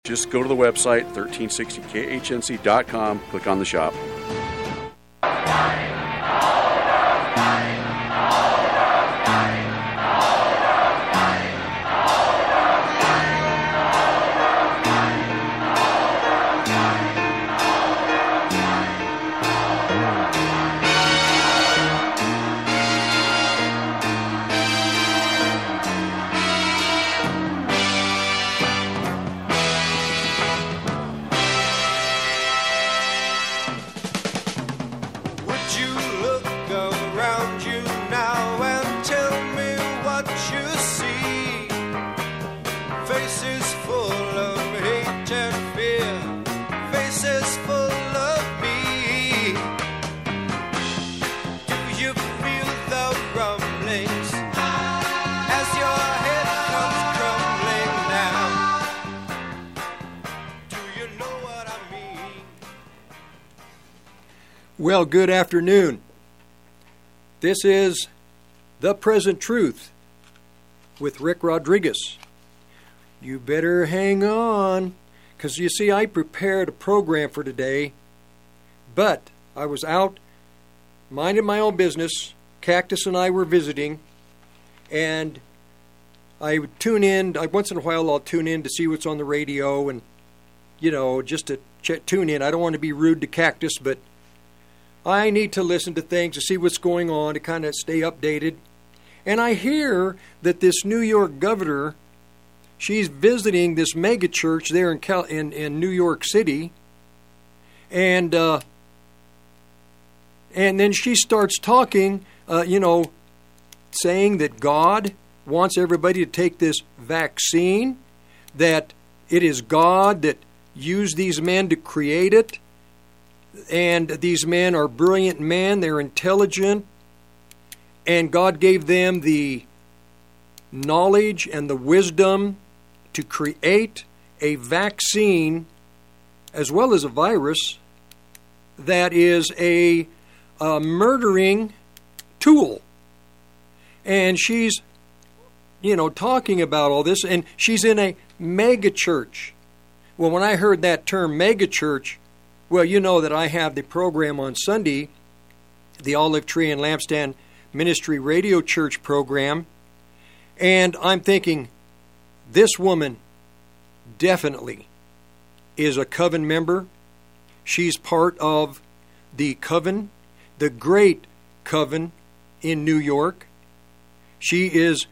Just go to the website, 1360khnc.com, click on the shop. Well, good afternoon. This is The Present Truth with Rick Rodriguez. You better hang on, because you see, I prepared a program for today, but I was out minding my own business. Cactus and I were visiting, and I would tune in. Once in a while, I'll tune in to see what's on the radio and, just to tune in. I don't want to be rude to Cactus, but I need to listen to things to see what's going on, to kind of stay updated. And I hear that this New York governor, she's visiting this mega church there in New York City. And then she starts talking, saying that God wants everybody to take this vaccine, that it is God that used these men to create it. And these men are brilliant men, they're intelligent, and God gave them the knowledge and the wisdom to create a vaccine as well as a virus that is a murdering tool. And she's, talking about all this, and she's in a mega church. Well, when I heard that term, mega church, well, you know that I have the program on Sunday, the Olive Tree and Lampstand Ministry Radio Church program, and I'm thinking, this woman definitely is a coven member. She's part of the coven, the great coven in New York. She is,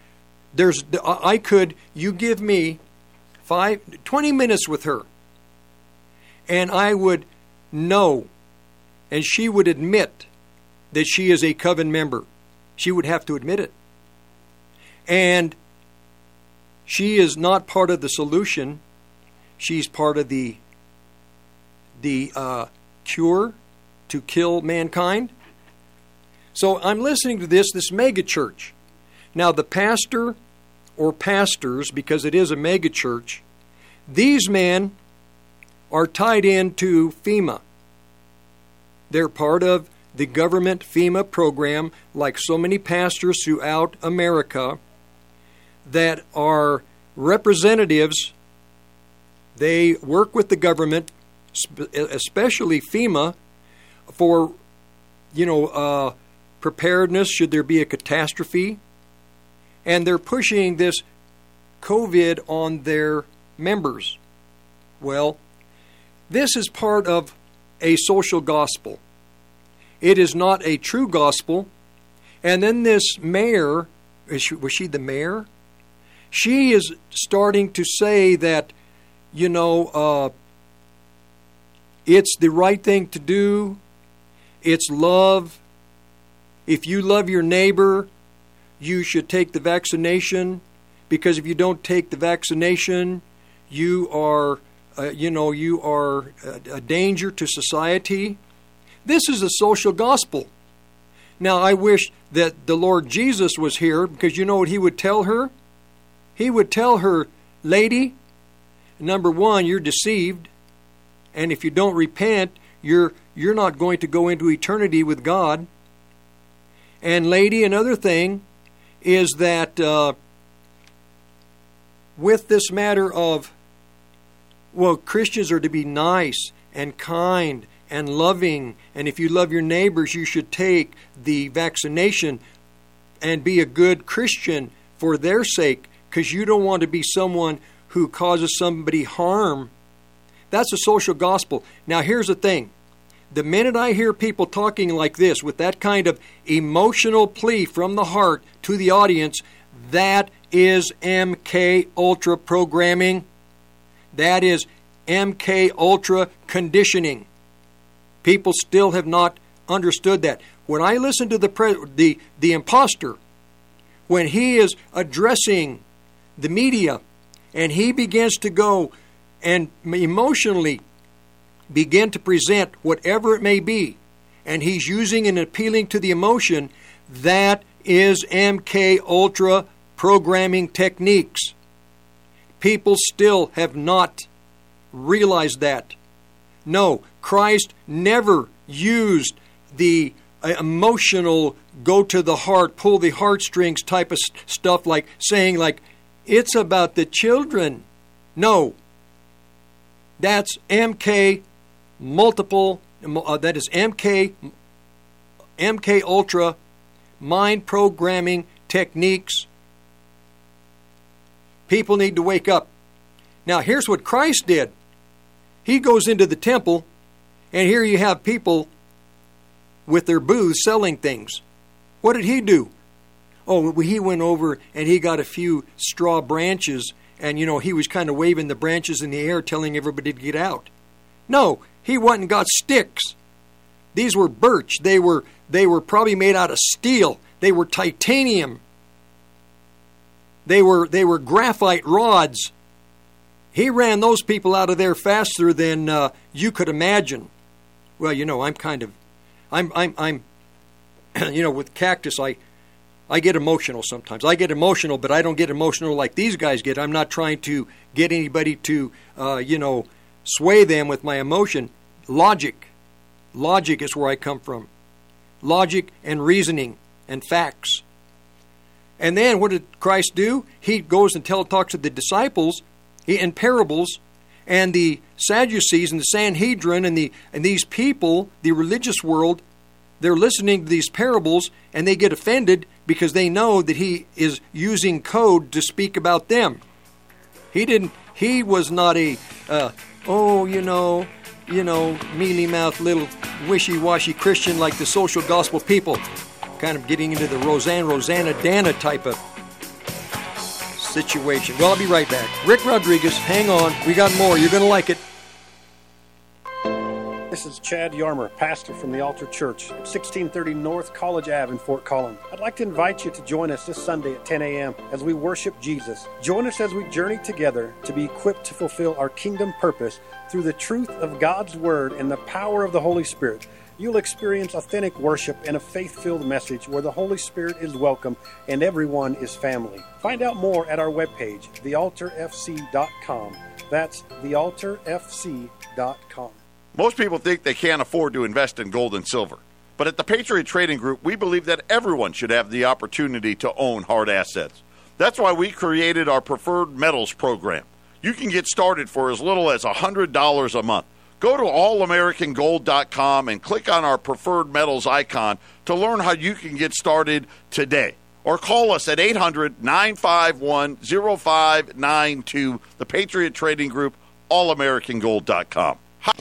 you give me 20 minutes with her, and I would know, and she would admit that she is a coven member. She would have to admit it. And she is not part of the solution. She's part of the cure to kill mankind. So I'm listening to this mega church. Now the pastor or pastors, because it is a mega church, these men are tied into FEMA. They're part of the government FEMA program, like so many pastors throughout America that are representatives. They work with the government, especially FEMA, for, preparedness should there be a catastrophe. And they're pushing this COVID on their members. Well, this is part of a social gospel. It is not a true gospel. And then this mayor, was she the mayor? She is starting to say that, it's the right thing to do. It's love. If you love your neighbor, you should take the vaccination, because if you don't take the vaccination, you are a danger to society. This is a social gospel. Now, I wish that the Lord Jesus was here, because you know what he would tell her? He would tell her, lady, number one, you're deceived, and if you don't repent, you're not going to go into eternity with God. And lady, another thing is that with this matter of well, Christians are to be nice and kind and loving, and if you love your neighbors, you should take the vaccination and be a good Christian for their sake, because you don't want to be someone who causes somebody harm. That's a social gospel. Now, here's the thing. The minute I hear people talking like this, with that kind of emotional plea from the heart to the audience, that is MK Ultra programming. That is MK Ultra conditioning. People still have not understood that. When I listen to the imposter, when he is addressing the media, and he begins to go and emotionally begin to present whatever it may be, and he's using and appealing to the emotion, that is MK Ultra programming techniques. People still have not realized that. No, Christ never used the emotional, go to the heart, pull the heartstrings type of stuff, like saying like, it's about the children. No. That's MK multiple, that is MK Ultra mind programming techniques. People need to wake up. Now, here's what Christ did. He goes into the temple, and here you have people with their booths selling things. What did he do? Oh, he went over and he got a few straw branches, and, he was kind of waving the branches in the air, telling everybody to get out. No, he went and got sticks. These were birch. They were probably made out of steel. They were titanium. They were graphite rods. He ran those people out of there faster than you could imagine. Well, I'm with Cactus, I get emotional sometimes. I get emotional, but I don't get emotional like these guys get. I'm not trying to get anybody to, sway them with my emotion. Logic is where I come from. Logic and reasoning and facts. And then what did Christ do? He goes and talks to the disciples in parables, and the Sadducees and the Sanhedrin and these people, the religious world, they're listening to these parables, and they get offended because they know that he is using code to speak about them. He was not a, mealy-mouthed little wishy-washy Christian like the social gospel people, kind of getting into the Rosanna Dana type of situation. Well, I'll be right back. Rick Rodriguez, hang on. We got more. You're going to like it. This is Chad Yarmer, pastor from the Altar Church at 1630 North College Ave in Fort Collins. I'd like to invite you to join us this Sunday at 10 a.m. as we worship Jesus. Join us as we journey together to be equipped to fulfill our kingdom purpose through the truth of God's Word and the power of the Holy Spirit. You'll experience authentic worship and a faith-filled message where the Holy Spirit is welcome and everyone is family. Find out more at our webpage, thealtarfc.com. That's thealtarfc.com. Most people think they can't afford to invest in gold and silver. But at the Patriot Trading Group, we believe that everyone should have the opportunity to own hard assets. That's why we created our Preferred Metals program. You can get started for as little as $100 a month. Go to allamericangold.com and click on our Preferred Metals icon to learn how you can get started today. Or call us at 800-951-0592, the Patriot Trading Group, allamericangold.com.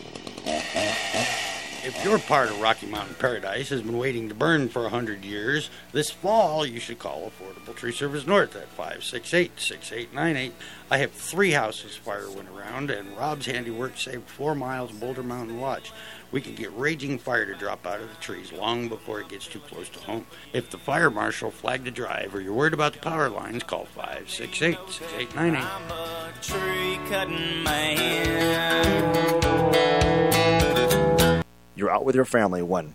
If your part of Rocky Mountain Paradise has been waiting to burn for 100 years, this fall you should call Affordable Tree Service North at 568-6898. I have 3 houses fire went around, and Rob's handiwork saved 4 miles of Boulder Mountain Watch. We can get raging fire to drop out of the trees long before it gets too close to home. If the fire marshal flagged a drive or you're worried about the power lines, call 568-6898. I'm a tree cutting man. You're out with your family when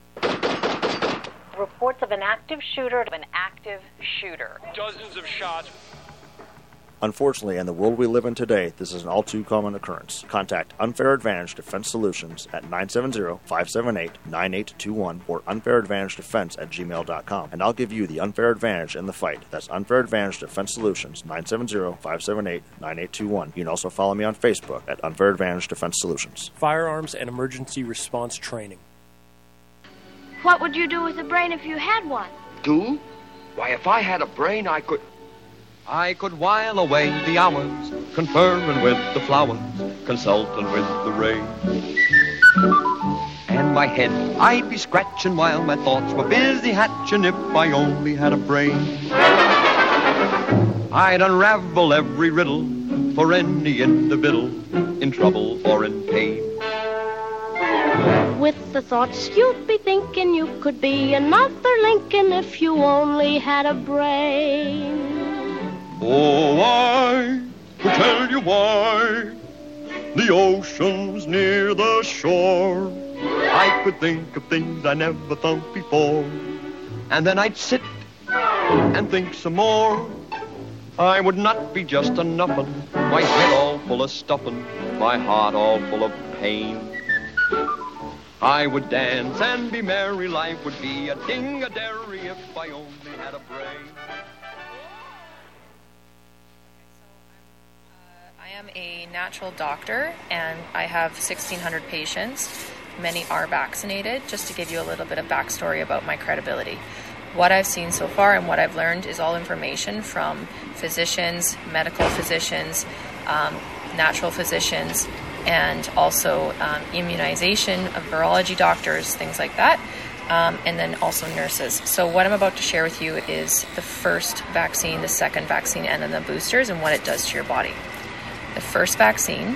Reports of an active shooter. Dozens of shots. Unfortunately, in the world we live in today, this is an all too common occurrence. Contact Unfair Advantage Defense Solutions at 970-578-9821 or unfairadvantagedefense@gmail.com, and I'll give you the unfair advantage in the fight. That's Unfair Advantage Defense Solutions, 970-578-9821. You can also follow me on Facebook at Unfair Advantage Defense Solutions. Firearms and emergency response training. What would you do with a brain if you had one? Do? Why, if I had a brain, I could while away the hours, conferring with the flowers, consulting with the rain. And my head I'd be scratching while my thoughts were busy hatching if I only had a brain. I'd unravel every riddle for any individual in trouble or in pain. With the thoughts you'd be thinking you could be another Lincoln if you only had a brain. Oh, I could tell you why the ocean's near the shore. I could think of things I never thought before, and then I'd sit and think some more. I would not be just a nuffin', my head all full of stuffin', my heart all full of pain. I would dance and be merry, life would be a ding-a-dairy if I only had a brain. I am a natural doctor, and I have 1,600 patients. Many are vaccinated. Just to give you a little bit of backstory about my credibility. What I've seen so far and what I've learned is all information from physicians, medical physicians, natural physicians, and also immunization of virology doctors, things like that, and then also nurses. So what I'm about to share with you is the first vaccine, the second vaccine, and then the boosters and what it does to your body. The first vaccine,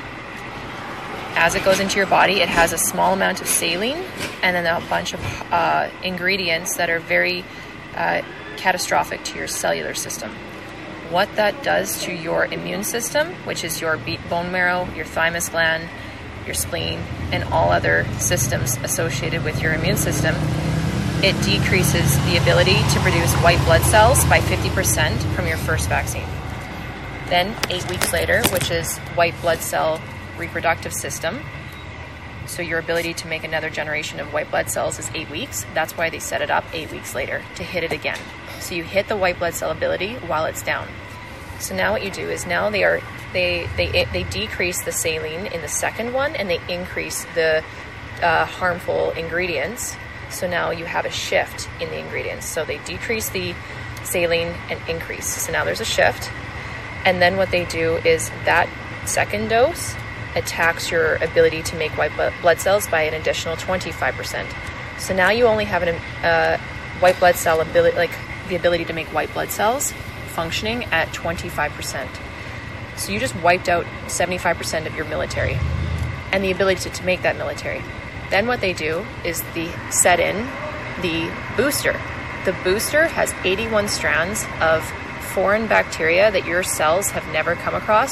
as it goes into your body, it has a small amount of saline and then a bunch of ingredients that are very catastrophic to your cellular system. What that does to your immune system, which is your bone marrow, your thymus gland, your spleen, and all other systems associated with your immune system, it decreases the ability to produce white blood cells by 50% from your first vaccine. Then 8 weeks later, which is white blood cell reproductive system, so your ability to make another generation of white blood cells is 8 weeks. That's why they set it up 8 weeks later, to hit it again. So you hit the white blood cell ability while it's down. So now what you do is now they decrease the saline in the second one, and they increase the harmful ingredients. So now you have a shift in the ingredients. So they decrease the saline and increase. So now there's a shift. And then what they do is that second dose attacks your ability to make white blood cells by an additional 25%. So now you only have a white blood cell ability, like the ability to make white blood cells, functioning at 25%. So you just wiped out 75% of your military and the ability to make that military. Then what they do is they set in the booster. The booster has 81 strands of foreign bacteria that your cells have never come across.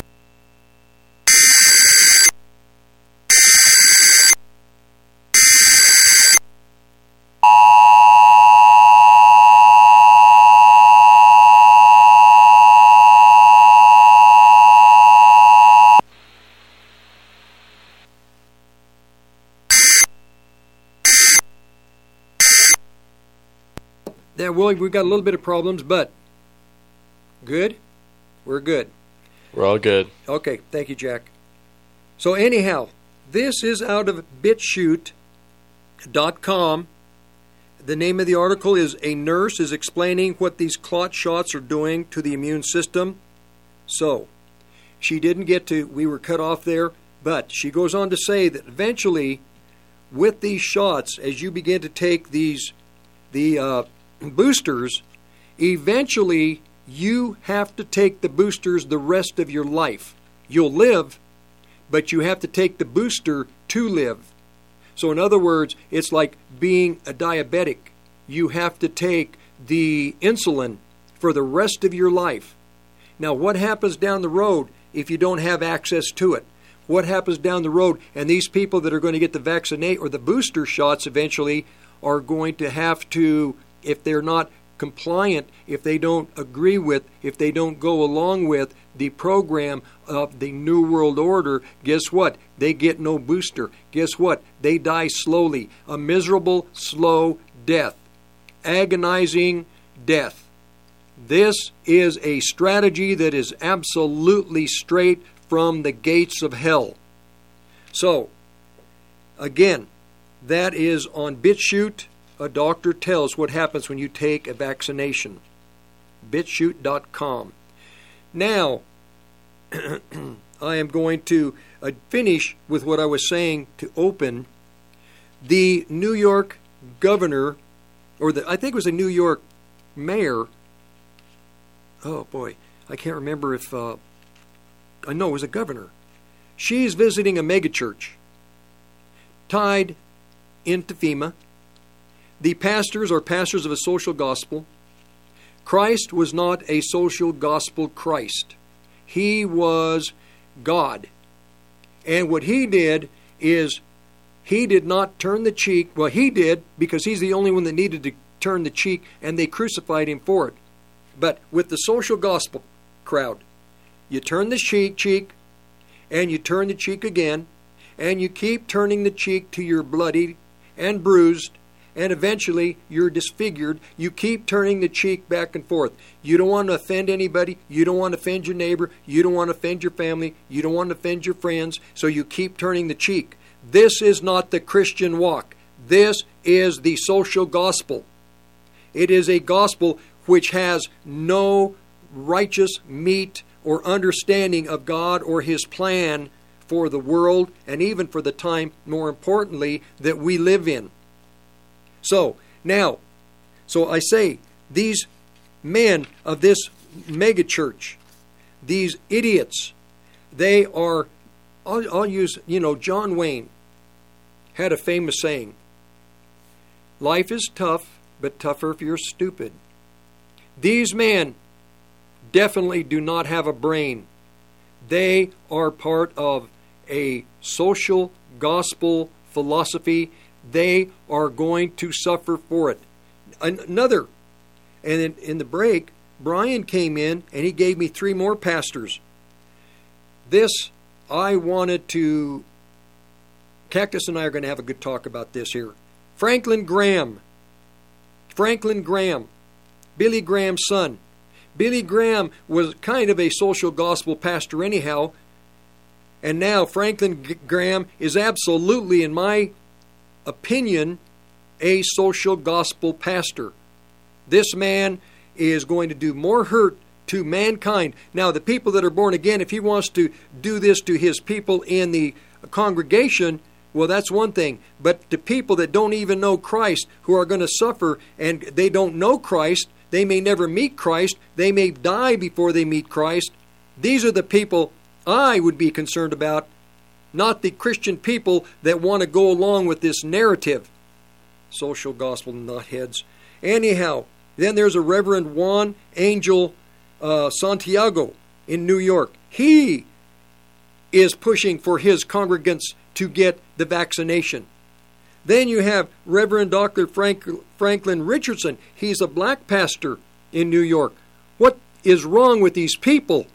Yeah, Willie, we've got a little bit of problems, but good? We're good. We're all good. Okay, thank you, Jack. So anyhow, this is out of BitChute.com. The name of the article is "A Nurse is Explaining What These Clot Shots Are Doing to the Immune System." So, she didn't get to, we were cut off there, but she goes on to say that eventually, with these shots, as you begin to take the boosters, eventually you have to take the boosters the rest of your life. You'll live, but you have to take the booster to live. So in other words, it's like being a diabetic. You have to take the insulin for the rest of your life. Now, what happens down the road if you don't have access to it? What happens down the road? And these people that are going to get the vaccinate or the booster shots eventually are going to have to, if they're not compliant, if they don't agree with, if they don't go along with the program of the New World Order, guess what? They get no booster. Guess what? They die slowly. A miserable, slow death. Agonizing death. This is a strategy that is absolutely straight from the gates of hell. So, again, that is on BitChute. A doctor tells what happens when you take a vaccination. BitChute.com. Now, I am going to finish with what I was saying to open. The New York governor, or I think it was a New York mayor. Oh boy, I can't remember if. I know it was a governor. She's visiting a megachurch tied into FEMA. The pastors are pastors of a social gospel. Christ was not a social gospel Christ. He was God. And what he did is he did not turn the cheek. Well, he did, because he's the only one that needed to turn the cheek, and they crucified him for it. But with the social gospel crowd, you turn the cheek, and you turn the cheek again, and you keep turning the cheek till you're bloodied and bruised, and eventually you're disfigured. You keep turning the cheek back and forth. You don't want to offend anybody. You don't want to offend your neighbor. You don't want to offend your family. You don't want to offend your friends. So you keep turning the cheek. This is not the Christian walk. This is the social gospel. It is a gospel which has no righteous meat or understanding of God or His plan for the world, and even for the time, more importantly, that we live in. So, now, I say, these men of this megachurch, these idiots, they are, I'll use, John Wayne had a famous saying, life is tough, but tougher if you're stupid. These men definitely do not have a brain. They are part of a social gospel philosophy. They are going to suffer for it. Another, and in the break, Brian came in and he gave me 3 more pastors. This, I wanted to, Cactus and I are going to have a good talk about this here. Franklin Graham, Billy Graham's son. Billy Graham was kind of a social gospel pastor anyhow, and now Franklin Graham is absolutely, in my opinion, a social gospel pastor. This man is going to do more hurt to mankind. Now, the people that are born again, if he wants to do this to his people in the congregation, well, that's one thing. But the people that don't even know Christ, who are going to suffer, and they don't know Christ, they may never meet Christ, they may die before they meet Christ. These are the people I would be concerned about, not the Christian people that want to go along with this narrative. Social gospel nutheads. Anyhow, then there's a Reverend Juan Angel Santiago in New York. He is pushing for his congregants to get the vaccination. Then you have Reverend Dr. Franklin Richardson. He's a black pastor in New York. What is wrong with these people?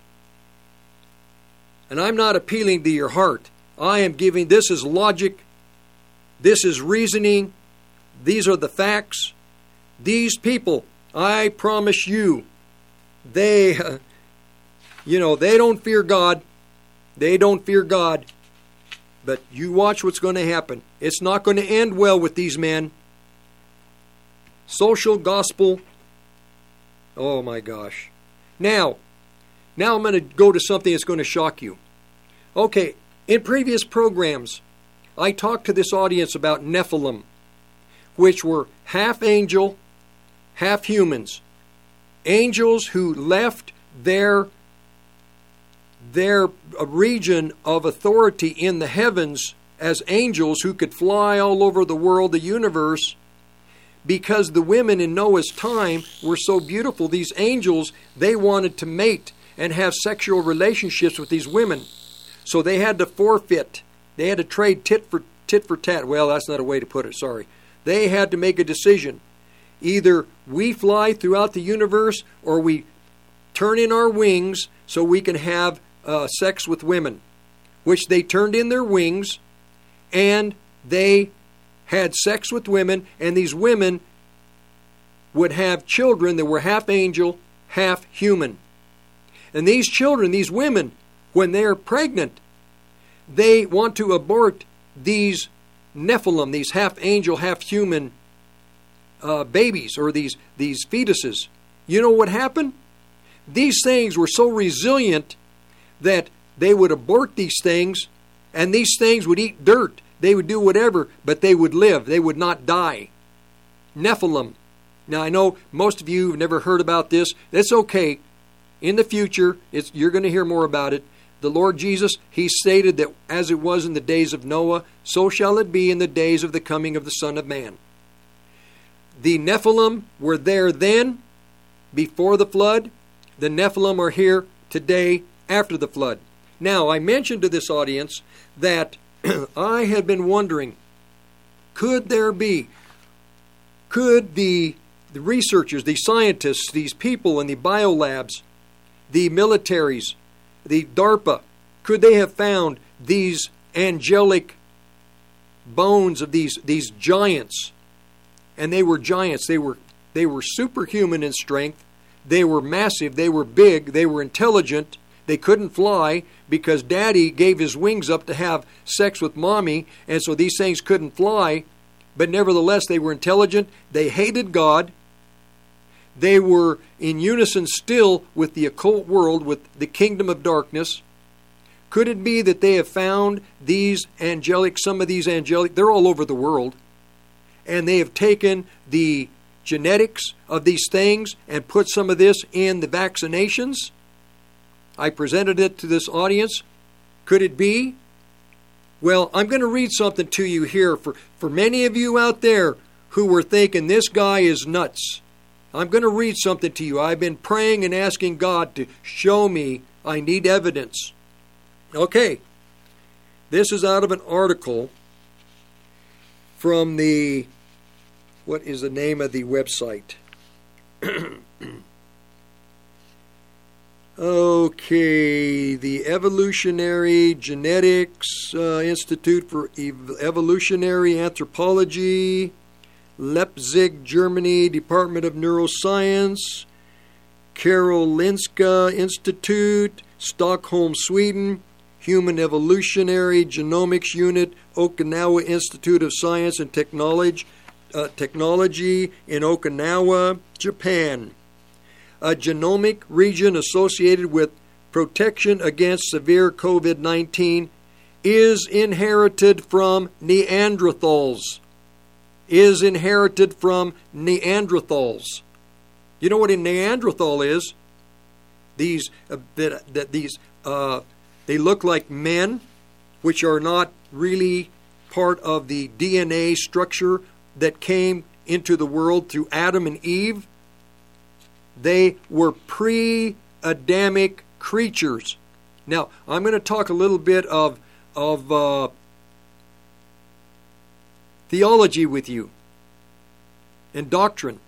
And I'm not appealing to your heart. I am giving, this is logic. This is reasoning. These are the facts. These people, I promise you, they don't fear God. They don't fear God. But you watch what's going to happen. It's not going to end well with these men. Social gospel. Oh my gosh. Now I'm going to go to something that's going to shock you. Okay, in previous programs, I talked to this audience about Nephilim, which were half angel, half humans. Angels who left their region of authority in the heavens as angels who could fly all over the world, the universe, because the women in Noah's time were so beautiful. These angels, they wanted to mate and have sexual relationships with these women. So they had to forfeit. They had to trade tit for tat. Well, that's not a way to put it, sorry. They had to make a decision. either we fly throughout the universe or we turn in our wings so we can have sex with women, which they turned in their wings and they had sex with women, and these women would have children that were half angel, half human. And these children, these women, when they're pregnant, they want to abort these Nephilim, these half angel, half human babies, or these fetuses. You know what happened? These things were so resilient that they would abort these things, and these things would eat dirt. They would do whatever, but they would live. They would not die. Nephilim. Now, I know most of you have never heard about this. That's okay. In the future, you're going to hear more about it. The Lord Jesus, He stated that as it was in the days of Noah, so shall it be in the days of the coming of the Son of Man. The Nephilim were there then, before the flood. The Nephilim are here today, after the flood. Now, I mentioned to this audience that I had been wondering, could the researchers, the scientists, these people in the biolabs, the militaries, the DARPA, could they have found these angelic bones of these giants? And they were giants. They were superhuman in strength. They were massive. They were big. They were intelligent. They couldn't fly because Daddy gave his wings up to have sex with Mommy, and so these things couldn't fly. But nevertheless, they were intelligent. They hated God. They were in unison still with the occult world, with the kingdom of darkness. Could it be that they have found some of these angelic, they're all over the world, and they have taken the genetics of these things and put some of this in the vaccinations? I presented it to this audience. Could it be? Well, I'm going to read something to you here for many of you out there who were thinking this guy is nuts. I'm going to read something to you. I've been praying and asking God to show me. I need evidence. Okay. This is out of an article from what is the name of the website? Okay, the Evolutionary Genetics Institute for Evolutionary Anthropology, Leipzig, Germany, Department of Neuroscience, Karolinska Institute, Stockholm, Sweden, Human Evolutionary Genomics Unit, Okinawa Institute of Science and Technology in Okinawa, Japan. A genomic region associated with protection against severe COVID-19 is inherited from Neanderthals. You know what a Neanderthal is? They look like men, which are not really part of the DNA structure that came into the world through Adam and Eve. They were pre-Adamic creatures. Now, I'm going to talk a little bit of theology with you and doctrine.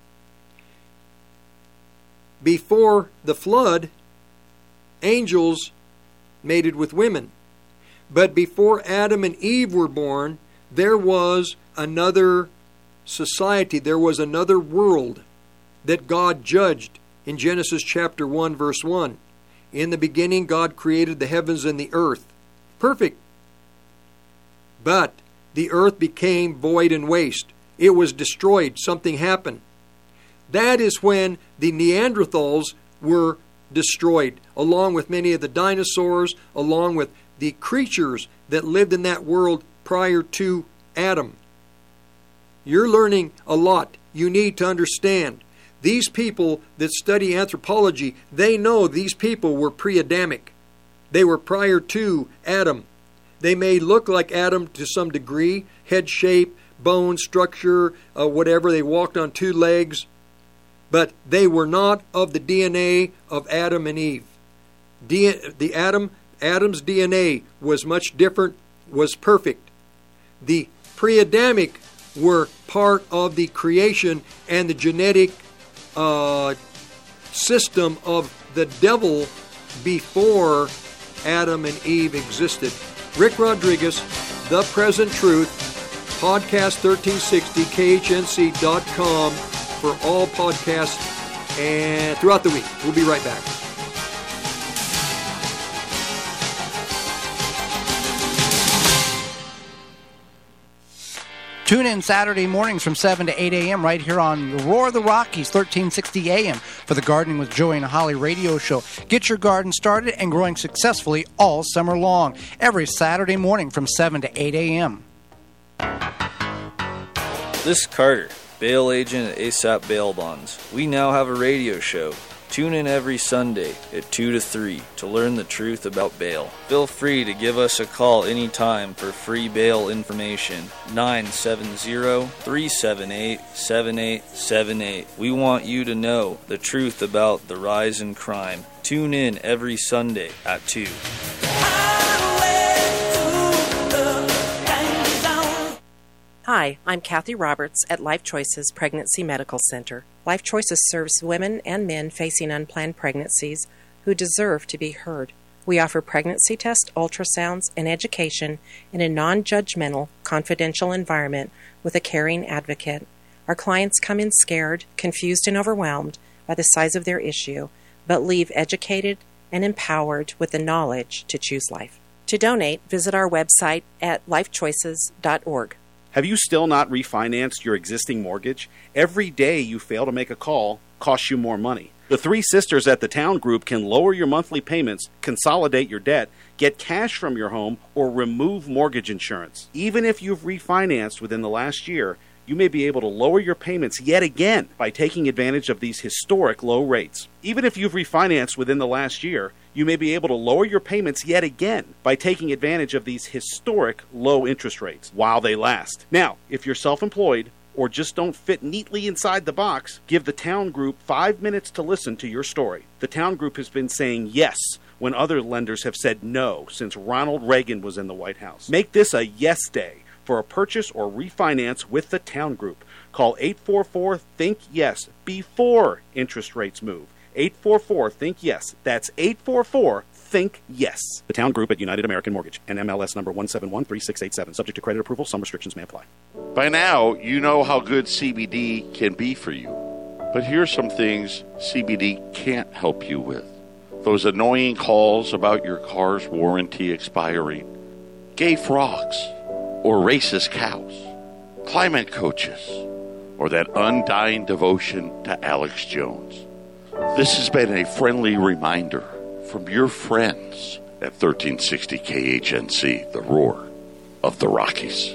Before the flood, angels mated with women. But before Adam and Eve were born, there was another society, there was another world that God judged in Genesis chapter 1, verse 1. In the beginning, God created the heavens and the earth. Perfect. But the earth became void and waste. It was destroyed. Something happened. That is when the Neanderthals were destroyed, along with many of the dinosaurs, along with the creatures that lived in that world prior to Adam. You're learning a lot. You need to understand. These people that study anthropology, they know these people were pre-Adamic. They were prior to Adam. They may look like Adam to some degree, head shape, bone structure, whatever. They walked on two legs. But they were not of the DNA of Adam and Eve. Adam's DNA was much different, was perfect. The pre-Adamic were part of the creation and the genetic system of the devil before Adam and Eve existed. Rick Rodriguez, The Present Truth, Podcast 1360, KHNC.com for all podcasts and throughout the week. We'll be right back. Tune in Saturday mornings from 7 to 8 a.m. right here on Roar of the Rockies, 1360 a.m. for the Gardening with Joey and Holly radio show. Get your garden started and growing successfully all summer long, every Saturday morning from 7 to 8 a.m. This is Carter, bail agent at ASAP Bail Bonds. We now have a radio show. Tune in every Sunday at 2 to 3 to learn the truth about bail. Feel free to give us a call anytime for free bail information. 970-378-7878. We want you to know the truth about the rise in crime. Tune in every Sunday at 2. Hi, I'm Kathy Roberts at Life Choices Pregnancy Medical Center. Life Choices serves women and men facing unplanned pregnancies who deserve to be heard. We offer pregnancy tests, ultrasounds, and education in a non-judgmental, confidential environment with a caring advocate. Our clients come in scared, confused, and overwhelmed by the size of their issue, but leave educated and empowered with the knowledge to choose life. To donate, visit our website at lifechoices.org. Have you still not refinanced your existing mortgage? Every day you fail to make a call costs you more money. The three sisters at the Town Group can lower your monthly payments, consolidate your debt, get cash from your home, or remove mortgage insurance. Even if you've refinanced within the last year, you may be able to lower your payments yet again by taking advantage of these historic low rates. Even if you've refinanced within the last year, you may be able to lower your payments yet again by taking advantage of these historic low interest rates while they last. Now, if you're self-employed or just don't fit neatly inside the box, give the Town Group 5 minutes to listen to your story. The Town Group has been saying yes when other lenders have said no since Ronald Reagan was in the White House. Make this a yes day for a purchase or refinance with the Town Group. Call 844-THINK-YES before interest rates move. 844-THINK-YES. That's 844-THINK-YES. The Town Group at United American Mortgage, NMLS number 1713687. Subject to credit approval. Some restrictions may apply. By now, you know how good CBD can be for you. But here's some things CBD can't help you with. Those annoying calls about your car's warranty expiring, gay frogs, or racist cows, climate coaches, or that undying devotion to Alex Jones. This has been a friendly reminder from your friends at 1360 KHNC, the Roar of the Rockies.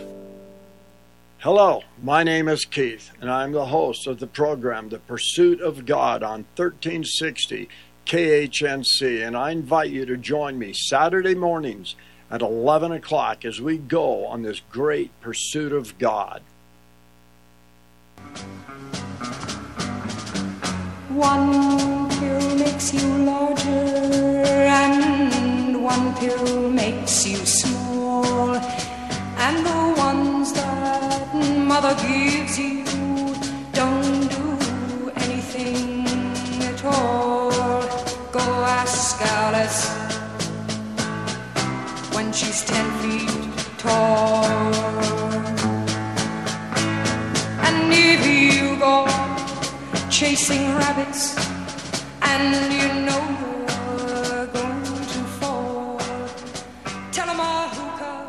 Hello, my name is Keith, and I'm the host of the program, The Pursuit of God, on 1360 KHNC, and I invite you to join me Saturday mornings at 11 o'clock as we go on this great pursuit of God. One pill makes you larger, and one pill makes you small, and the ones that mother gives you don't do anything at all. Go ask Alice when she's 10 feet tall. And if you go chasing rabbits and you know you're going to fall, tell 'em a hookah.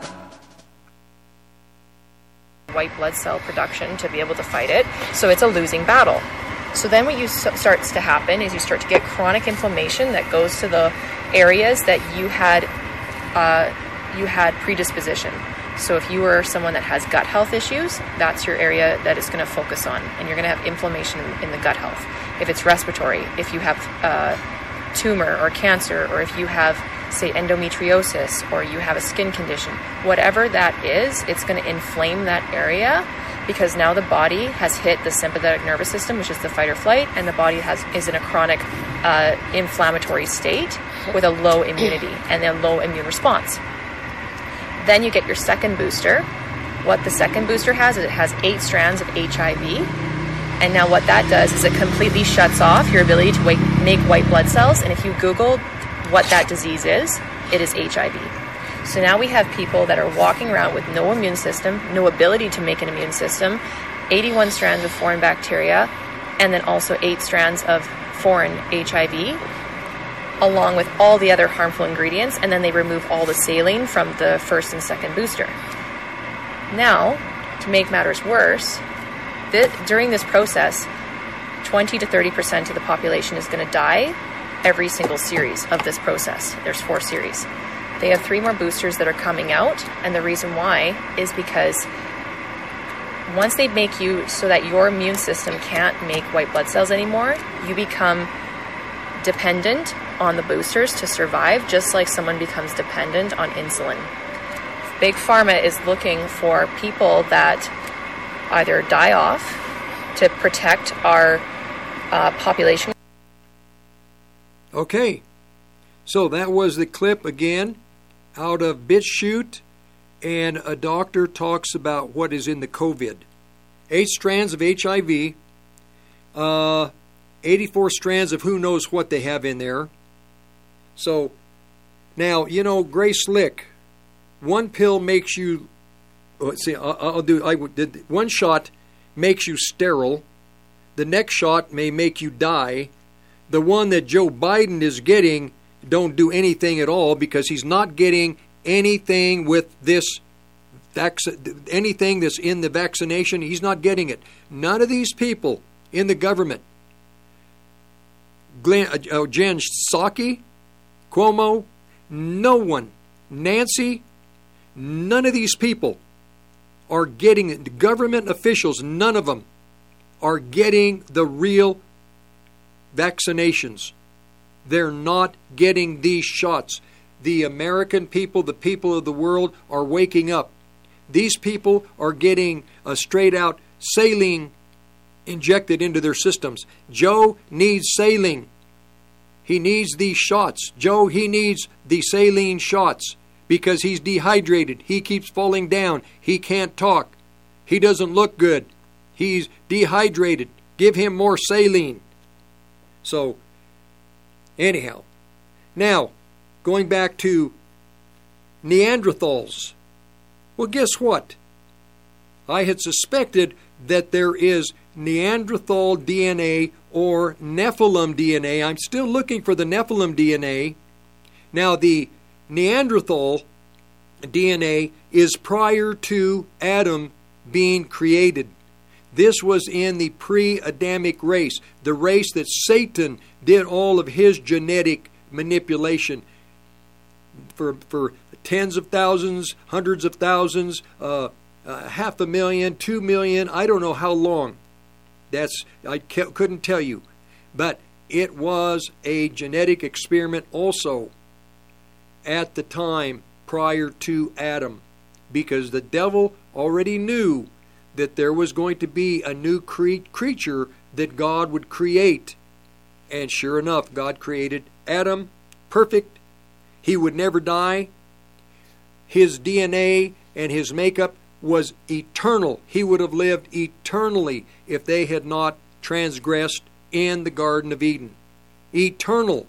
White blood cell production to be able to fight it, so it's a losing battle. So then what starts to happen is you start to get chronic inflammation that goes to the areas that you had predisposition. So if you are someone that has gut health issues, that's your area that it's going to focus on, and you're going to have inflammation in the gut health. If it's respiratory, if you have tumor or cancer, or if you have, say, endometriosis, or you have a skin condition, whatever that is, it's going to inflame that area, because now the body has hit the sympathetic nervous system, which is the fight or flight, and the body is in a chronic inflammatory state with a low immunity and a low immune response. Then you get your second booster, What the second booster has is it has 8 strands of HIV. And now what that does is it completely shuts off your ability to make white blood cells. And if you Google what that disease is, it is HIV. So now we have people that are walking around with no immune system, no ability to make an immune system, 81 strands of foreign bacteria, and then also 8 strands of foreign HIV, along with all the other harmful ingredients, and then they remove all the saline from the first and second booster. Now, to make matters worse, during this process, 20 to 30% of the population is going to die every single series of this process. There's 4 series. They have 3 more boosters that are coming out, and the reason why is because once they make you so that your immune system can't make white blood cells anymore, you become dependent on the boosters to survive, just like someone becomes dependent on insulin. Big Pharma is looking for people that either die off to protect our population. Okay, so that was the clip again out of BitChute, and a doctor talks about what is in the COVID. 8 strands of HIV, 84 strands of who knows what they have in there. So, now, Grace Slick, one pill makes you, one shot makes you sterile, the next shot may make you die. The one that Joe Biden is getting don't do anything at all because he's not getting anything with this anything that's in the vaccination. He's not getting it. None of these people in the government, Jen Psaki, Cuomo, no one, Nancy, none of these people are getting it. The government officials, none of them are getting the real vaccinations. They're not getting these shots. The American people, the people of the world, are waking up. These people are getting a straight-out saline injected into their systems. Joe needs saline. He needs these shots. Joe, he needs the saline shots because he's dehydrated. He keeps falling down. He can't talk. He doesn't look good. He's dehydrated. Give him more saline. So, anyhow. Now, going back to Neanderthals. Well, guess what? I had suspected that there is Neanderthal DNA or Nephilim DNA. I'm still looking for the Nephilim DNA. Now, the Neanderthal DNA is prior to Adam being created. This was in the pre-Adamic race, the race that Satan did all of his genetic manipulation for tens of thousands, hundreds of thousands, 500,000, 2 million, I don't know how long. I couldn't tell you. But it was a genetic experiment also at the time prior to Adam, because the devil already knew that there was going to be a new creature that God would create. And sure enough, God created Adam, perfect. He would never die. His DNA and his makeup was eternal. He would have lived eternally if they had not transgressed in the Garden of Eden. Eternally.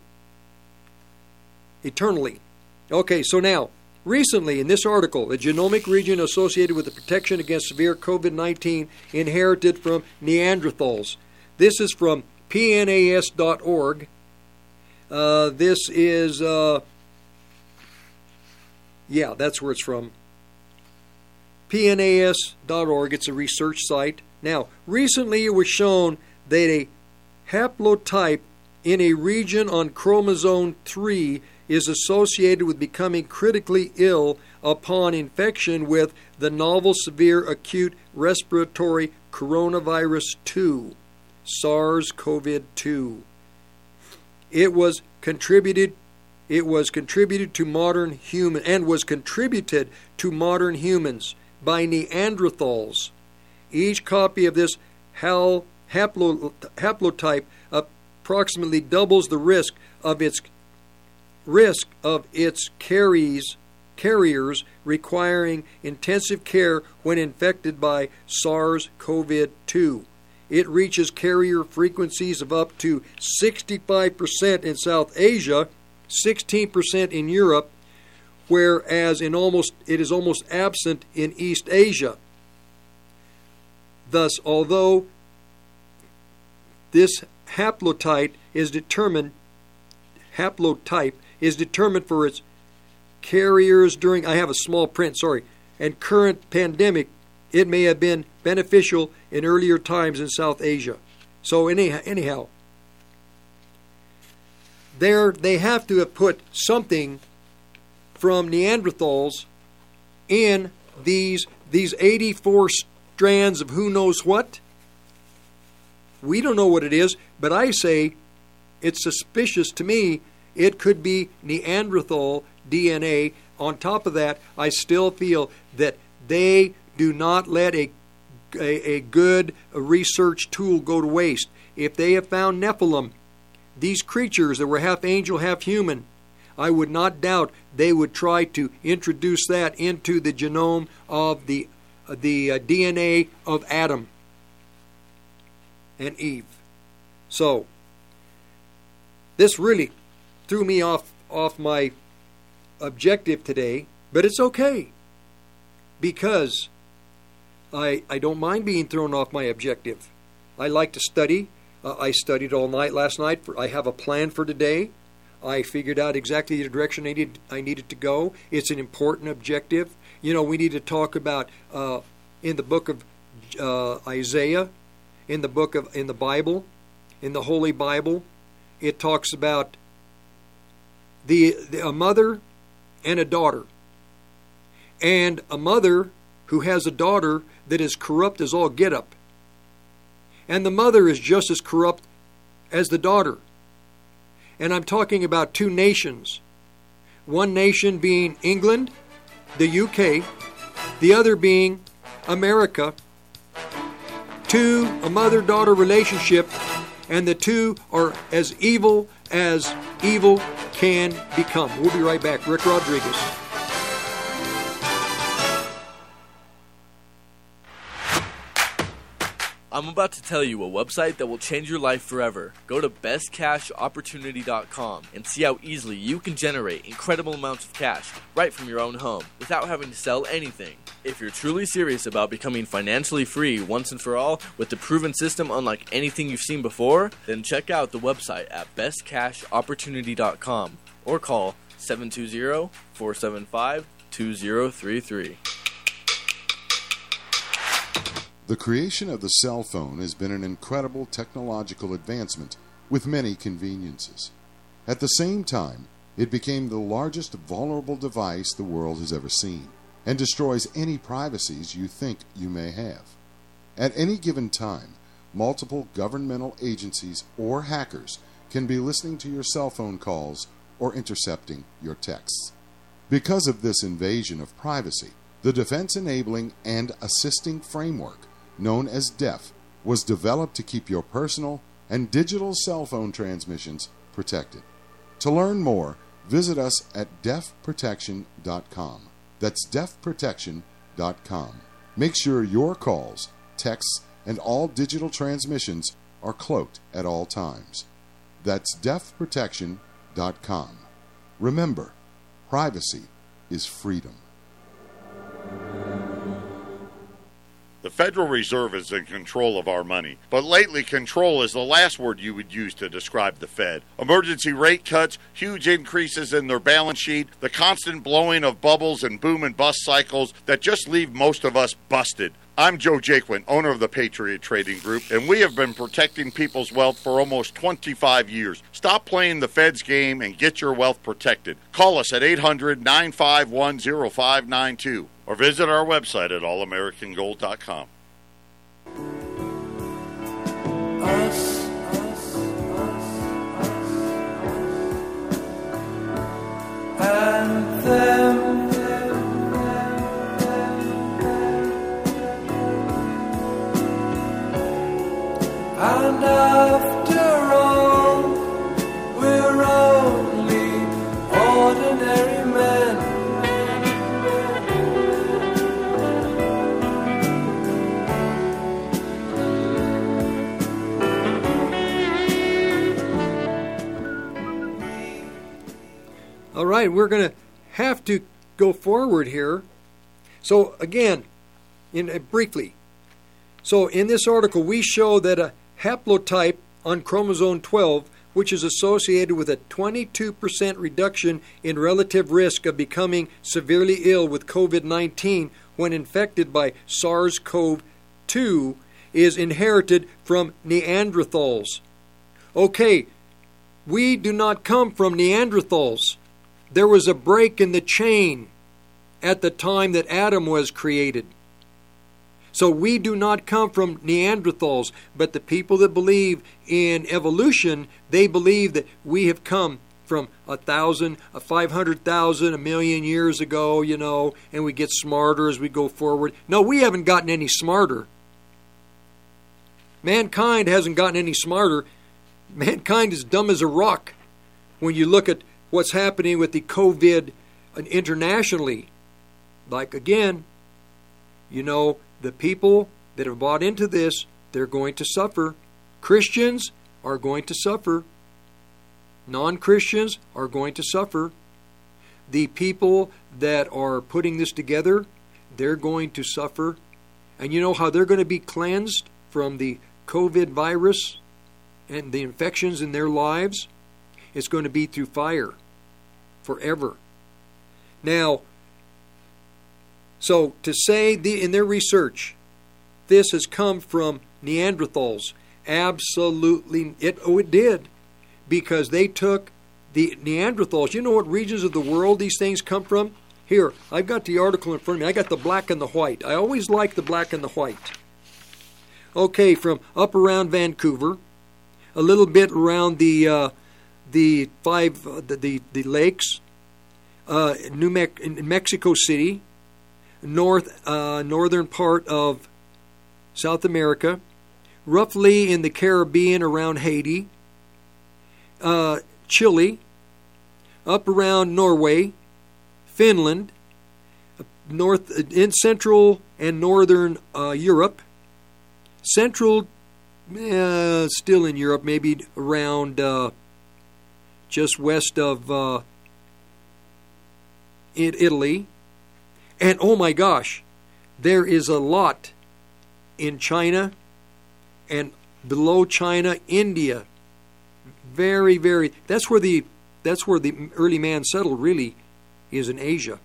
Okay, so now, recently in this article, the genomic region associated with the protection against severe COVID-19 inherited from Neanderthals. This is from PNAS.org. This is, that's where it's from. PNAS.org. It's a research site. Now, recently it was shown that a haplotype in a region on chromosome 3 is associated with becoming critically ill upon infection with the novel severe acute respiratory coronavirus 2, SARS-CoV-2. It was contributed to modern humans by Neanderthals. Each copy of this haplotype approximately doubles the risk of its carriers requiring intensive care when infected by SARS-CoV-2. It reaches carrier frequencies of up to 65% in South Asia, 16% in Europe, whereas it is almost absent in East Asia. Thus, although this haplotype is determined for its carriers during, I have a small print, and current pandemic, it may have been beneficial in earlier times in South Asia. So anyhow, they have to have put something from Neanderthals in these 84 strands of who knows what. We don't know what it is, but I say it's suspicious to me. It could be Neanderthal DNA. On top of that, I still feel that they do not let a good research tool go to waste. If they have found Nephilim, these creatures that were half angel, half human, I would not doubt they would try to introduce that into the genome of the DNA of Adam and Eve. So, this really threw me off my objective today, but it's okay, because I don't mind being thrown off my objective. I like to study. I studied all night last night. I have a plan for today. I figured out exactly the direction I needed to go. It's an important objective. You know, we need to talk about in the book of Isaiah, in the Bible, in the Holy Bible, it talks about a mother and a daughter, and a mother who has a daughter that is corrupt as all get up, and the mother is just as corrupt as the daughter. And I'm talking about two nations, one nation being England, the UK, the other being America. A mother-daughter relationship, and the two are as evil can become. We'll be right back. Rick Rodriguez. I'm about to tell you a website that will change your life forever. Go to bestcashopportunity.com and see how easily you can generate incredible amounts of cash right from your own home without having to sell anything. If you're truly serious about becoming financially free once and for all with the proven system unlike anything you've seen before, then check out the website at bestcashopportunity.com or call 720-475-2033. The creation of the cell phone has been an incredible technological advancement with many conveniences. At the same time, it became the largest vulnerable device the world has ever seen and destroys any privacies you think you may have. At any given time, multiple governmental agencies or hackers can be listening to your cell phone calls or intercepting your texts. Because of this invasion of privacy, the Defense Enabling and Assisting Framework, known as DEF, was developed to keep your personal and digital cell phone transmissions protected. To learn more, visit us at defprotection.com. That's defprotection.com. Make sure your calls, texts, and all digital transmissions are cloaked at all times. That's defprotection.com. Remember, privacy is freedom. The Federal Reserve is in control of our money, but lately control is the last word you would use to describe the Fed. Emergency rate cuts, huge increases in their balance sheet, the constant blowing of bubbles and boom and bust cycles that just leave most of us busted. I'm Joe Jaquin, owner of the Patriot Trading Group, and we have been protecting people's wealth for almost 25 years. Stop playing the Fed's game and get your wealth protected. Call us at 800-951-0592 or visit our website at allamericangold.com. And them. And after all, we're only ordinary men. right, we're going to have to go forward here. So again, briefly, so in this article we show that a haplotype on chromosome 12, which is associated with a 22% reduction in relative risk of becoming severely ill with COVID-19 when infected by SARS-CoV-2, is inherited from Neanderthals. Okay, we do not come from Neanderthals. There was a break in the chain at the time that Adam was created. So we do not come from Neanderthals, but the people that believe in evolution, they believe that we have come from 1,000, 500,000, 1 million years ago, and we get smarter as we go forward. No, we haven't gotten any smarter. Mankind hasn't gotten any smarter. Mankind is dumb as a rock when you look at what's happening with the COVID internationally. Like, again, the people that have bought into this, they're going to suffer. Christians are going to suffer. Non-Christians are going to suffer. The people that are putting this together, they're going to suffer. And you know how they're going to be cleansed from the COVID virus and the infections in their lives? It's going to be through fire forever. Now, so to say in their research, this has come from Neanderthals, absolutely, it did, because they took the Neanderthals. You know what regions of the world these things come from? Here, I've got the article in front of me. I got the black and the white. I always like the black and the white. Okay, from up around Vancouver, a little bit around the lakes, Mexico City, northern part of South America, roughly in the Caribbean around Haiti, Chile, up around Norway, Finland, in Central and Northern Europe, Central, still in Europe, maybe around just west of Italy. And oh my gosh, there is a lot in China and below China, India. Very, very. That's where the early man settled. Really, is in Asia.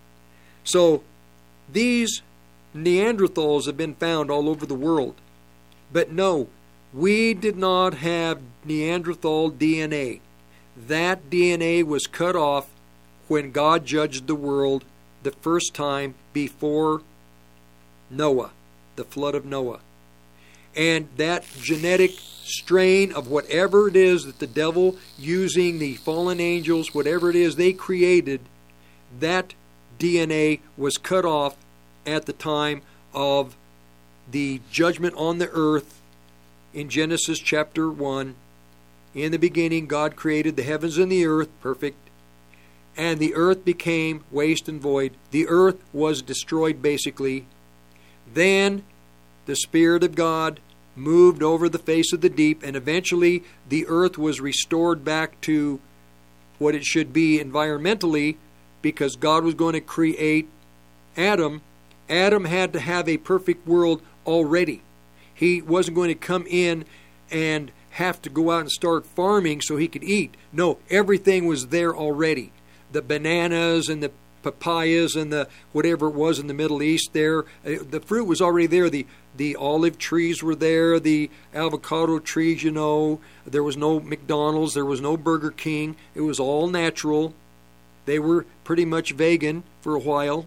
So these Neanderthals have been found all over the world, but no, we did not have Neanderthal DNA. That DNA was cut off when God judged the world the first time before Noah, the flood of Noah. And that genetic strain of whatever it is that the devil, using the fallen angels, whatever it is they created, that DNA was cut off at the time of the judgment on the earth in Genesis chapter 1. In the beginning, God created the heavens and the earth, perfect, and the earth became waste and void. The earth was destroyed, basically. Then the Spirit of God moved over the face of the deep, and eventually the earth was restored back to what it should be environmentally, because God was going to create Adam. Adam had to have a perfect world already. He wasn't going to come in and have to go out and start farming so he could eat. No, everything was there already. The bananas and the papayas and the whatever it was in the Middle East there, the fruit was already there. The olive trees were there, the avocado trees, there was no McDonald's, there was no Burger King. It was all natural. They were pretty much vegan for a while.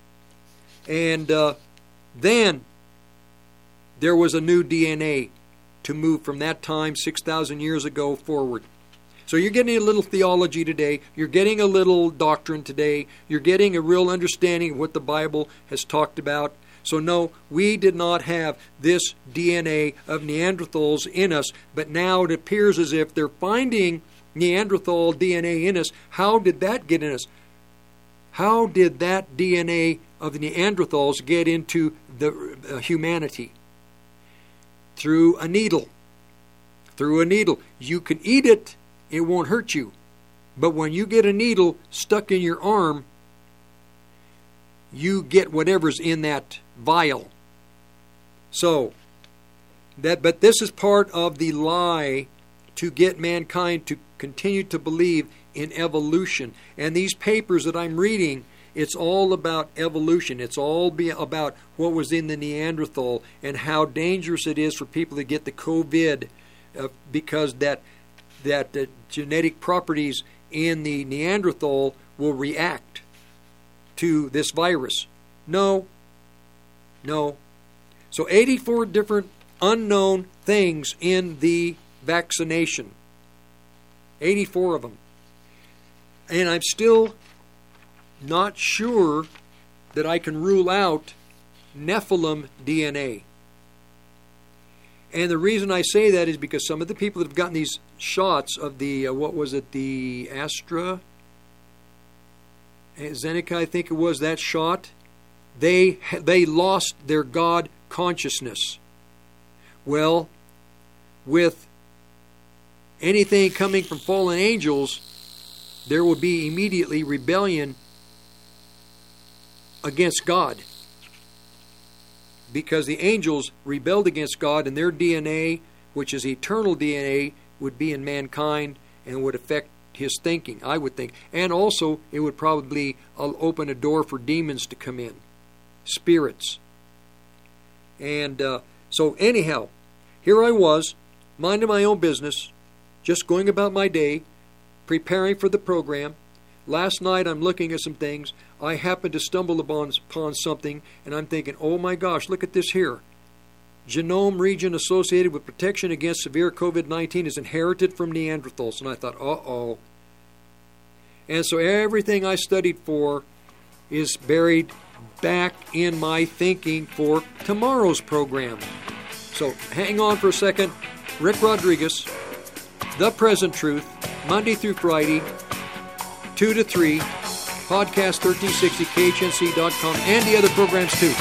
And then there was a new DNA to move from that time 6,000 years ago forward. So you're getting a little theology today. You're getting a little doctrine today. You're getting a real understanding of what the Bible has talked about. So no, we did not have this DNA of Neanderthals in us, but now it appears as if they're finding Neanderthal DNA in us. How did that get in us? How did that DNA of the Neanderthals get into the humanity? Through a needle. Through a needle. You can eat it. It won't hurt you. But when you get a needle stuck in your arm, you get whatever's in that vial. So, but this is part of the lie to get mankind to continue to believe in evolution. And these papers that I'm reading, it's all about evolution. It's all about what was in the Neanderthal and how dangerous it is for people to get the COVID because that genetic properties in the Neanderthal will react to this virus. No. So 84 different unknown things in the vaccination. 84 of them. And I'm still not sure that I can rule out Nephilim DNA. And the reason I say that is because some of the people that have gotten these shots of the, the AstraZeneca, I think it was, that shot, they lost their God consciousness. Well, with anything coming from fallen angels, there will be immediately rebellion against God. Because the angels rebelled against God, and their DNA, which is eternal DNA, would be in mankind and would affect his thinking, I would think. And also, it would probably open a door for demons to come in. Spirits. And so anyhow, here I was, minding my own business, just going about my day, preparing for the program. Last night I'm looking at some things. I happened to stumble upon something, and I'm thinking, oh my gosh, look at this here. Genome region associated with protection against severe COVID-19 is inherited from Neanderthals. And I thought, uh-oh. And so everything I studied for is buried back in my thinking for tomorrow's program. So hang on for a second. Rick Rodriguez, The Present Truth, Monday through Friday, 2 to 3, podcast 1360, KHNC.com, and the other programs too.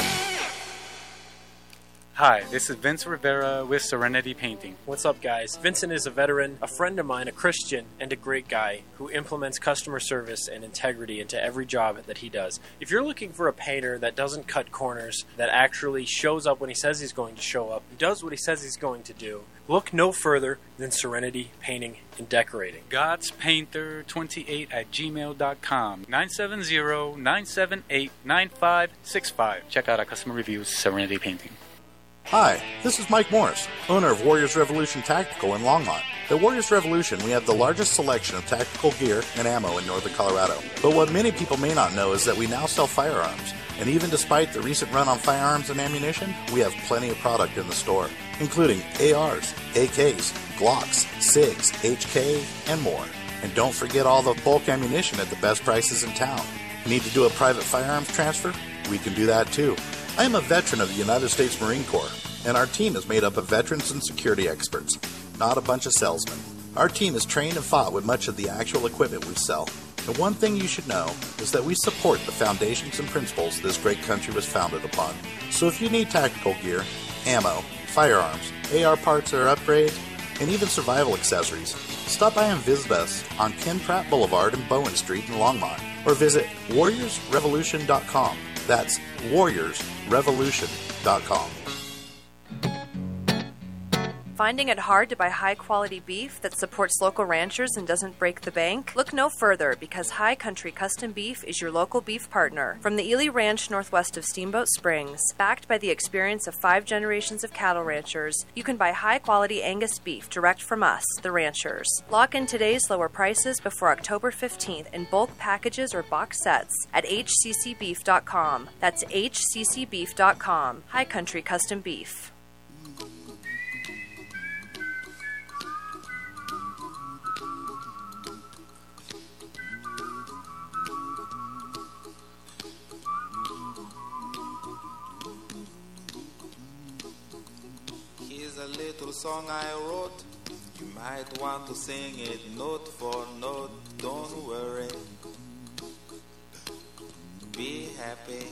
Hi, this is Vince Rivera with Serenity Painting. What's up, guys? Vincent is a veteran, a friend of mine, a Christian, and a great guy who implements customer service and integrity into every job that he does. If you're looking for a painter that doesn't cut corners, that actually shows up when he says he's going to show up, does what he says he's going to do, look no further than Serenity Painting and Decorating. GodsPainter28@gmail.com. 970-978-9565. Check out our customer reviews, Serenity Painting. Hi, this is Mike Morris, owner of Warriors Revolution Tactical in Longmont. At Warriors Revolution, we have the largest selection of tactical gear and ammo in northern Colorado. But what many people may not know is that we now sell firearms. And even despite the recent run on firearms and ammunition, we have plenty of product in the store, including ARs, AKs, Glocks, SIGs, HK, and more. And don't forget all the bulk ammunition at the best prices in town. Need to do a private firearms transfer? We can do that too. I am a veteran of the United States Marine Corps, and our team is made up of veterans and security experts, not a bunch of salesmen. Our team is trained and fought with much of the actual equipment we sell. And one thing you should know is that we support the foundations and principles this great country was founded upon. So if you need tactical gear, ammo, firearms, AR parts or upgrades, and even survival accessories, stop by and visit us on Ken Pratt Boulevard and Bowen Street in Longmont, or visit warriorsrevolution.com. That's warriorsrevolution.com. Finding it hard to buy high-quality beef that supports local ranchers and doesn't break the bank? Look no further, because High Country Custom Beef is your local beef partner. From the Ely Ranch northwest of Steamboat Springs, backed by the experience of 5 generations of cattle ranchers, you can buy high-quality Angus beef direct from us, the ranchers. Lock in today's lower prices before October 15th in bulk packages or box sets at hccbeef.com. That's hccbeef.com. High Country Custom Beef. A little song I wrote, you might want to sing it note for note. Don't worry, be happy.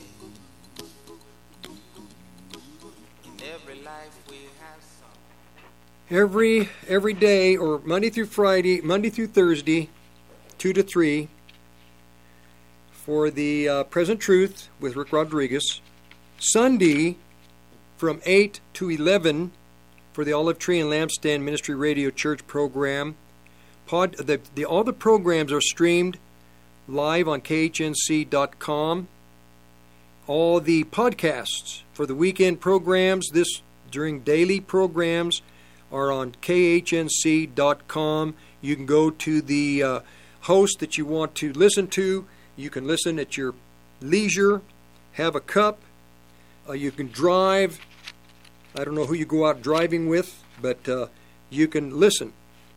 In every life we have some. Every day, or Monday through Thursday, 2 to 3 for the Present Truth with Rick Rodriguez. Sunday from 8 to 11 for the Olive Tree and Lampstand Ministry Radio Church program. All the programs are streamed live on KHNC.com. All the podcasts for the weekend programs, during daily programs, are on KHNC.com. You can go to the host that you want to listen to. You can listen at your leisure, have a cup. You can drive. I don't know who you go out driving with, but you can listen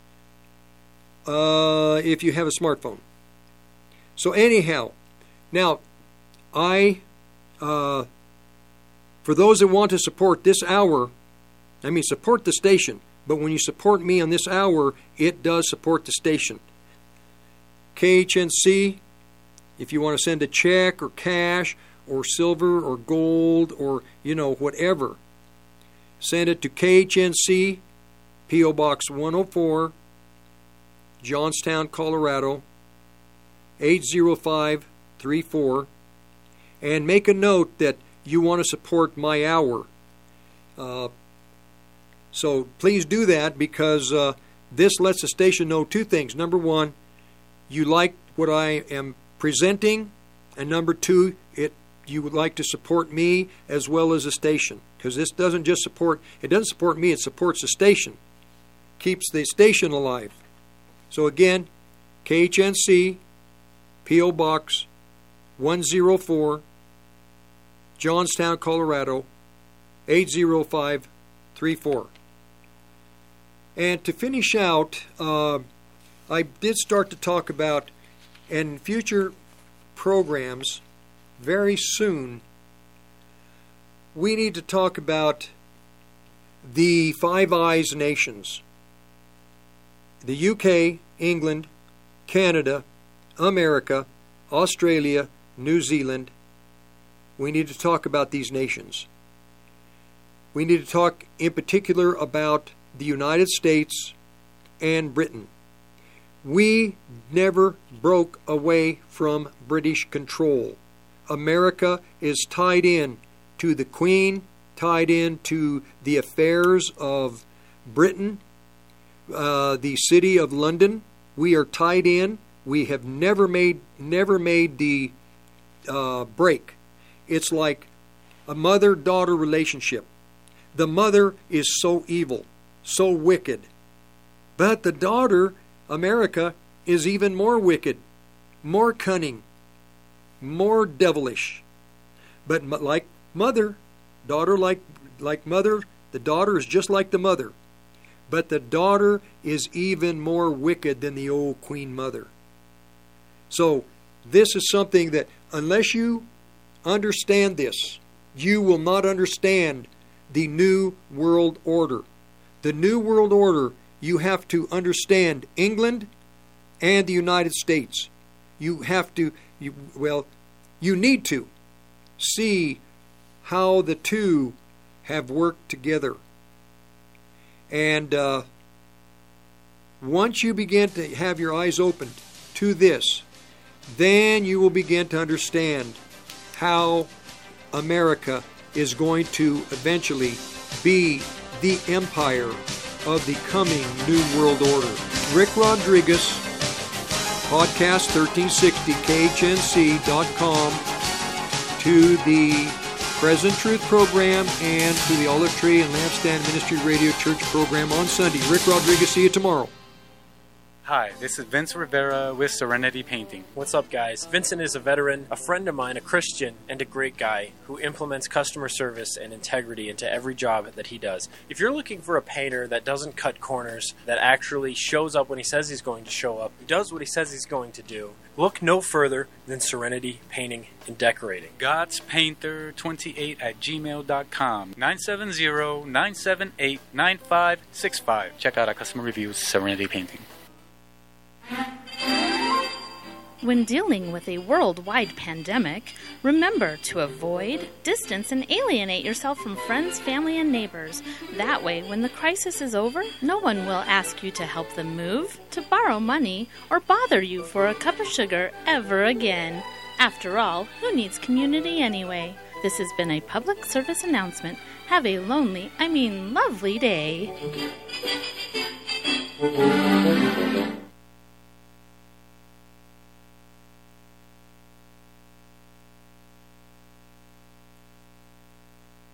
if you have a smartphone. So anyhow, now for those that want to support this hour, support the station, but when you support me on this hour, it does support the station. KHNC, if you want to send a check or cash or silver or gold or, whatever, send it to KHNC, P.O. Box 104, Johnstown, Colorado, 80534, and make a note that you want to support my hour. So please do that, because this lets the station know two things. Number one, you like what I am presenting, and number two, you would like to support me as well as the station, because this doesn't support me, it supports the station, keeps the station alive. So again, KHNC, P.O. Box 104, Johnstown, Colorado, 80534. And to finish out, I did start to talk about, in future programs, very soon, we need to talk about the Five Eyes nations. The UK, England, Canada, America, Australia, New Zealand. We need to talk about these nations. We need to talk in particular about the United States and Britain. We never broke away from British control. America is tied in to the Queen, tied in to the affairs of Britain, the city of London. We are tied in. We have never made the break. It's like a mother-daughter relationship. The mother is so evil, so wicked. But the daughter, America, is even more wicked, more cunning, more devilish. But like mother, daughter like mother, the daughter is just like the mother. But the daughter is even more wicked than the old Queen Mother. So this is something that, unless you understand this, you will not understand the New World Order. The New World Order, you have to understand England and the United States. You need to see how the two have worked together. And once you begin to have your eyes opened to this, then you will begin to understand how America is going to eventually be the empire of the coming New World Order. Rick Rodriguez, podcast 1360, KHNC.com, to the Present Truth program and to the Olive Tree and Lampstand Ministry Radio Church program on Sunday. Rick Rodriguez, see you tomorrow. Hi, this is Vince Rivera with Serenity Painting. What's up, guys? Vincent is a veteran, a friend of mine, a Christian, and a great guy who implements customer service and integrity into every job that he does. If you're looking for a painter that doesn't cut corners, that actually shows up when he says he's going to show up, does what he says he's going to do, look no further than Serenity Painting and Decorating. GodsPainter28@gmail.com. 970-978-9565. Check out our customer reviews, Serenity Painting. When dealing with a worldwide pandemic, remember to avoid, distance, and alienate yourself from friends, family, and neighbors. That way, when the crisis is over, no one will ask you to help them move, to borrow money, or bother you for a cup of sugar ever again. After all, who needs community anyway? This has been a public service announcement. Have a lovely day.